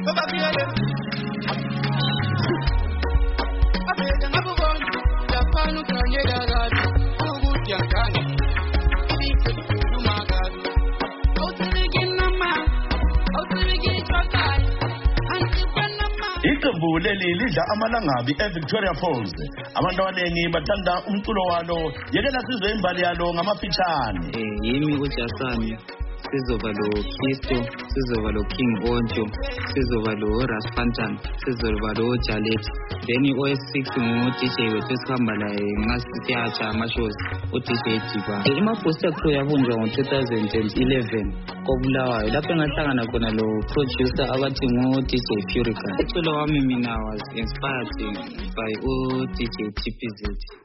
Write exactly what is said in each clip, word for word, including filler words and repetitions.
Iqembu leli lidla amalangabi eVictoria Falls. Abantu abaningi bathanda umculo walo. Yekela sizwe imbali yalo ngamafitshane. Eh yimi uJasani. Sizoba lo Kisto, sizoba lo King Onto, sizoba lo Raspantan, sizoba lo Jalet. Then O S six ngu D J wethu esikhamba la ngasithatha ama-shows u D J Diba. Ima-booster crew yabunjwa ngo two thousand eleven koBulawayo lapho ngahlangana khona lo producer abathi ngu D J Purica. Umculo wami mina was inspired by u D J T P Z.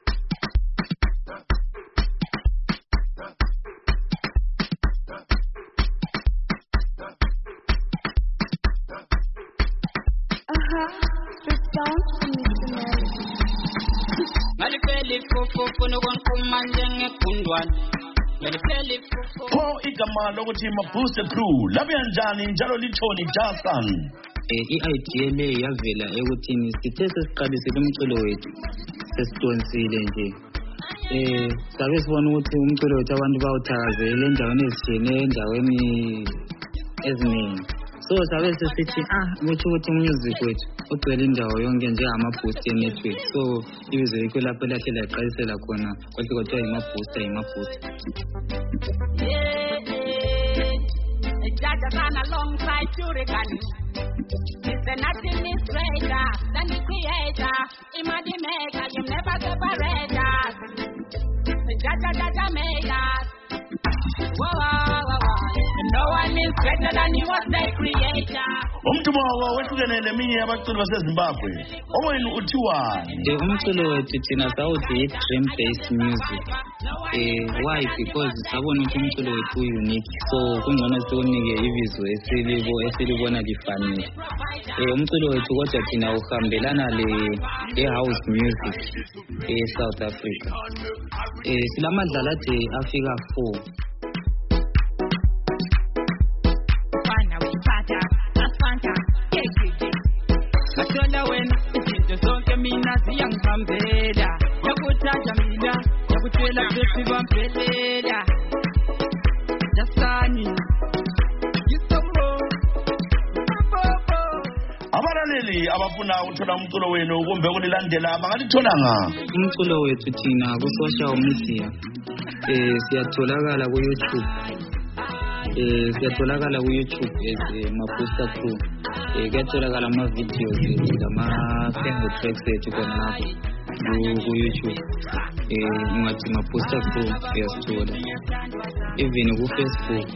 Ko igama lokuthi ma-booster crew labe kanjani njalo lithoni Jason? Eh i-idea le yavela ekuthini sithe sesiqalisile umculo wethu sesidonsile nje. Eh sabe sibona ukuthi umculo wethu abantu bawuthakazela endaweni ezitshiyeneyo endaweni eziningi. So sabe sesithi ah ukuthi ukuthi music wethu ugcwele indawo yonke njengama-booster network. So ibizo yikho lapho lahle laqalisela khona kwathi kuthiwa yima-booster yima-booster. Jaja ran alongside Hurricane. It's an administrator, then the creator, Ima the maker, you never separate us. Jaja Jaja made us. Whoa, whoa, whoa, whoa. No one is better than you was the creator. Umtumo wawehlukene neminye abaculi baseZimbabwe. Owenu uthiwani? Eh umculo wethu thina sawuthi i-dream based music. Eh why? Because sabona ukuthi umculo wethu unique. So kungcono siwunike ibizo esilibo esilibona lifanele. Eh umculo wethu kodwa thina uhambelana le house music e South Africa. Eh silamadlala athi Africa four. Yangihambela yakuthatha mina yakutshela bethi bampelela Jasani abalaleli abafuna ukuthola umculo wenu kumbe ukulilandela bangalithola nga umculo wethu thina ku social media eh siyatholakala ku YouTube eh siyatholakala ku YouTube as ma-booster crew. Eh kuyatholakala ama-videos ngama-single tracks ethu khona lapho ku YouTube. Eh ungathi ma-booster crew uyasithola. Even ku Facebook,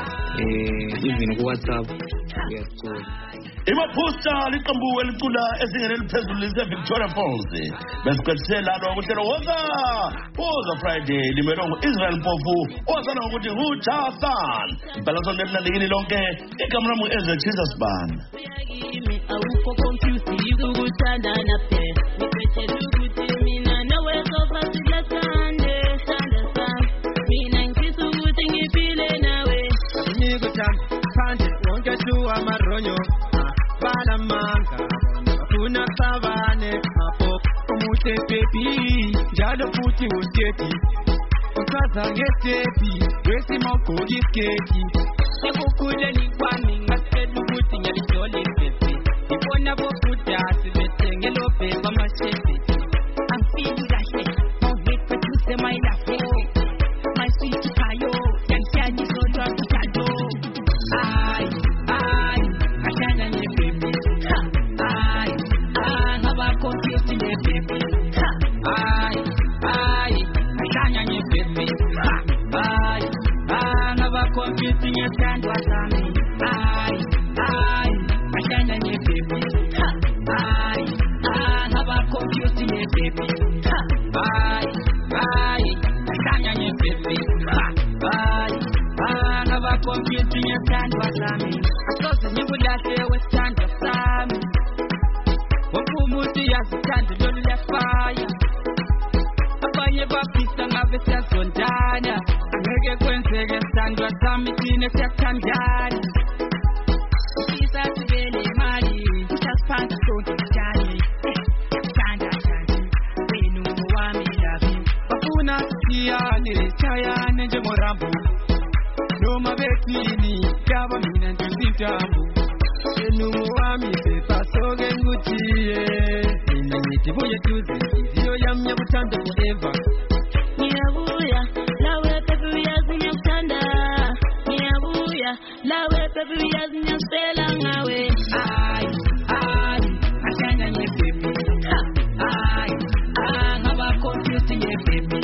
eh even ku WhatsApp uyasithola. Ima-booster liqembu elicula ezingeni eliphezulu lise-Victoria Falls. Besiqedisela lo kuhlelo woza woza Friday limelo ngu-Israel Mpofu ozana ngokuthi nguJason. Ibhalazo nemnandikini lonke igama lami ngu-Ezra Jesus Band. Awukho confused ukuthanda naphe ngiphethe ukuthi mina nawe sofa silathande sanda sami mina ngifisa ukuthi ngiphile nawe ngikuthanda phandle wonke tu amaronyo bala manga kuna sabane hapo umuthi baby njalo futhi usketi usaza ngetepi wesimogoli sketi ekukhuleni kwami ngathela ukuthi ngiyalithola ipepi ibona bokuda sibethenge lo beba mashebe amfili kahle awuhiphe tuse my life my sweet kayo yangiyaji sodwa kutado ay ay ashana ne baby ay ay ngaba confused ne baby ay ay ashana ne baby ay ay ngaba confused ne tandwa sami ay ay ashana ne baby ay ay ngaba confused ne baby ay ay ashana ne baby ay ay ngaba confused ne tandwa sami asoze ngibulahle wesithandwa sami wonke umuntu yazithanda lolu lefaya abanye bafisa ngabe siyazondana angeke kwenzeke sithandwa sami thina siyathandana sisa sibele imali Nuami pepa soge ngutie Nina nitibuye tuzi Iyo yamya butanda forever Niabuya lawe pepe yazinya butanda Niabuya lawe pepe yazinya stela ngawe Ay, ay, ashanya nye pepe Ay, ay, ngaba confusing nye pepe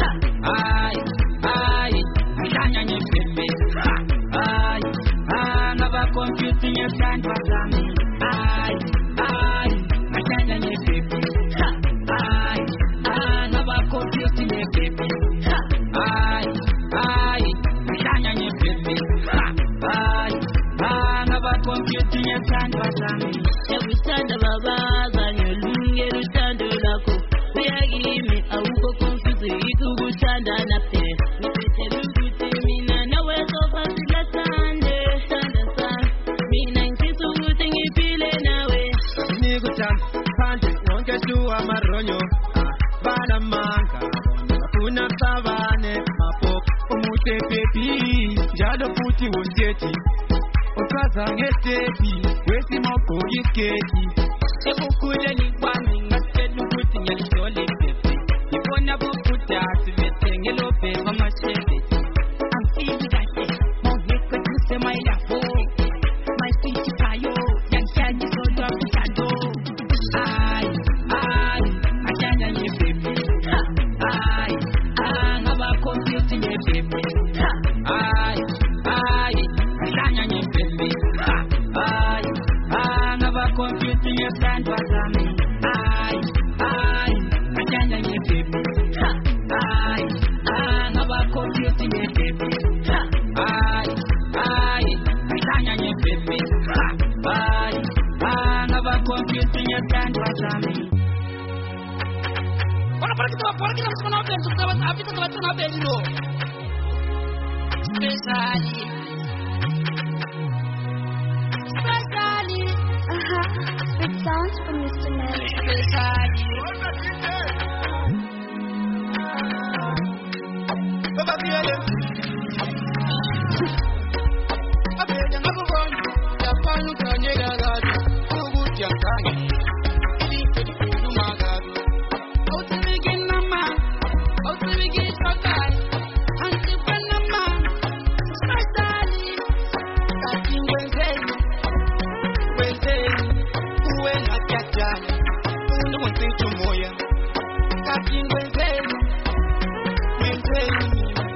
Ay, ay, ashanya nye pepe Ay, ay, ngaba confusing nye sandwa zami Ay, ay, ashanya nye pepe Ay, ay, ngaba confusing nye pepe Ay, ay, ashanya nye pepe Ay, ay, ngaba confusing nye sandwa zami Ebutanda baba zanyo lunge rutando lako Uyagimi awuko confuse ikugutanda napte Nipete luguti mina nawe sofa sigatande Tanda sa mina nkisu guti ngipile nawe Nigutam pande wonke tuwa maronyo Bana manga Kuna savane Mapop umute pepi Jado puti woseti Okaza ngeteti Wesi moko isketi Ekukule ni kwami ngasedu kuti nyalitole pepe Ibona bukuta sivete ngelope mama shebeti I'm feeling like it, mon heko tuse my lafo My feet kayo, yang shadi sodo akutado Ay, ay, achanya nye pepe Ay, ay, ngaba confusing nye pepe Ay, ay, achanya nye pepe Ay, ay, ngaba confusing nye sandwa zami Ay, ay, achanya nye pepe Ay, ay, ngaba confusing nye pepe Ay, ay, achanya nye pepe Ay, ay, ngaba confusing nye sandwa zami Wana para kita para kita semua nak bentuk kita apa kita kita nak bentuk Spesiali Spesiali Uh-huh. It sounds from Mister Mary. Spesiali Baba kiele Abe janga bubon Ya panu kanye gagadu Kugu tiangkani Ili kedi kudu magadu Outsibigin nama Outsibigin sokai Antipan nama Spesiali Kati wenzeni Wenzeni Uwe na kiachani Unu mwenzitu moya Kati wenzeni Wenzeni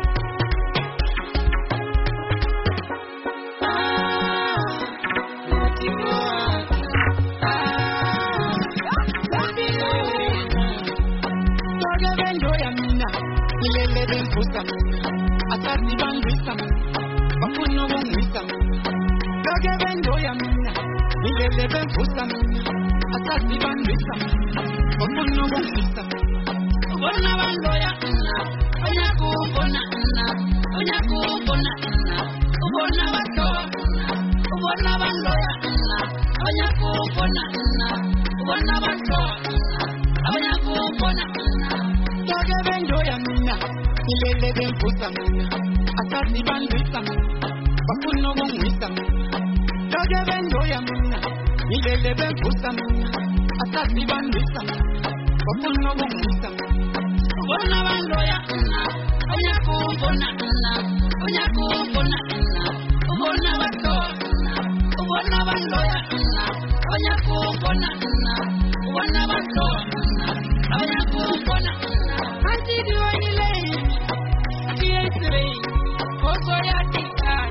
Asasi bandwisa Bafuno wumwisa Kage bendo ya mina Nilele benfusa mina Asasi bandwisa Bafuno wumwisa Ubona bandoya ina Onya kubona ina Onya kubona ina Ubona bandoya ina Ubona bandoya ina Onya kubona ina Ubona bandoya ina Onya kubona ina Kage bendo ya mina Nilele benfusa mina Asasi bandwisa mina Bafuno wumwisa mina Kage bendo ya mina Nilele benfusa mina Asasi bandwisa mina Bafuno wumwisa mina Ubona bandoya ina Onya kubona ina Onya kubona ina Ubona bandoya ina Ubona bandoya ina Onya kubona ina Ubona bandoya ina Onya kubona ina Antidi wanile Kiesire Koso ya tikai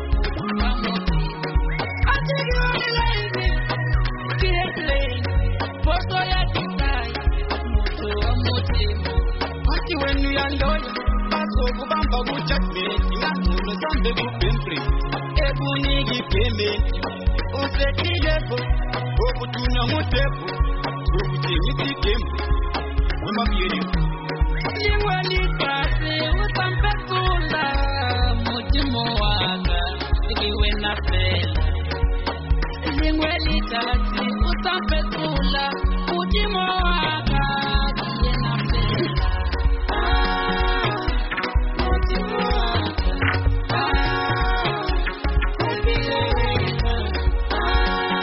Antidi wanile Kiesire Koso ya tikai Mutu wa mutima Ati wenu ya ndoya Baso kubamba kuchakmeti Na kuno zambe kupempre Ebu nigi pemeti Usekilebo Okutuna mutepo Okutengi kembo Mama biere Lingwalitase utampekula Mutimo waka Ikiwe na pela Lingwalitase utampekula Mutimo waka Ikiwe na pela Ah, Mutimo waka Ah, Ikiwe na pela Ah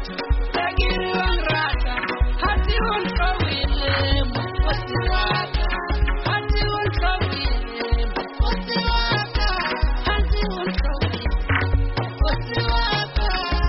rata, begiri wang rata, hati un kawile, mukosi rata, hati un kawile, mukosi rata, hati un kawile, mukosi rata.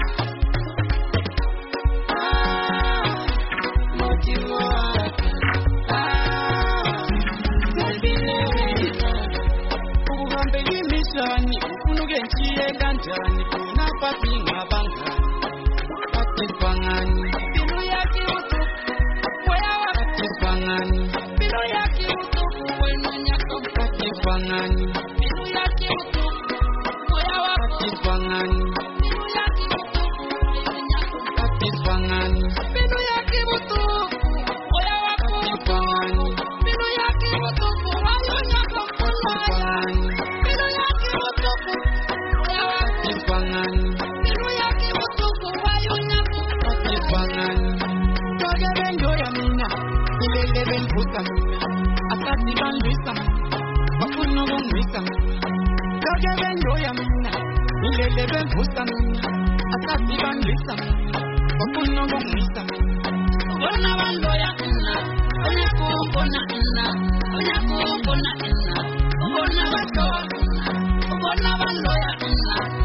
Ah, motivo rata, ah, mobileza. Uhambe imishani, unuke nchiye kanjani, unapati ngabanga, pati pangani, bilu yaki utuku, wea wakati pangani, bilu yaki utuku, wenu nyako pati pangani, bilu yaki utuku, wea wakati pangani, bilu yaki utuku, wenu nyako pati pangani, bilu yaki utuku, wea wakati pangani, bilu yaki utuku, wenu nyako pati pangani.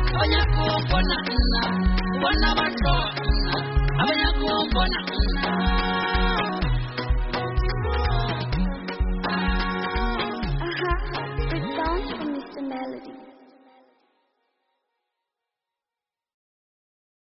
Bona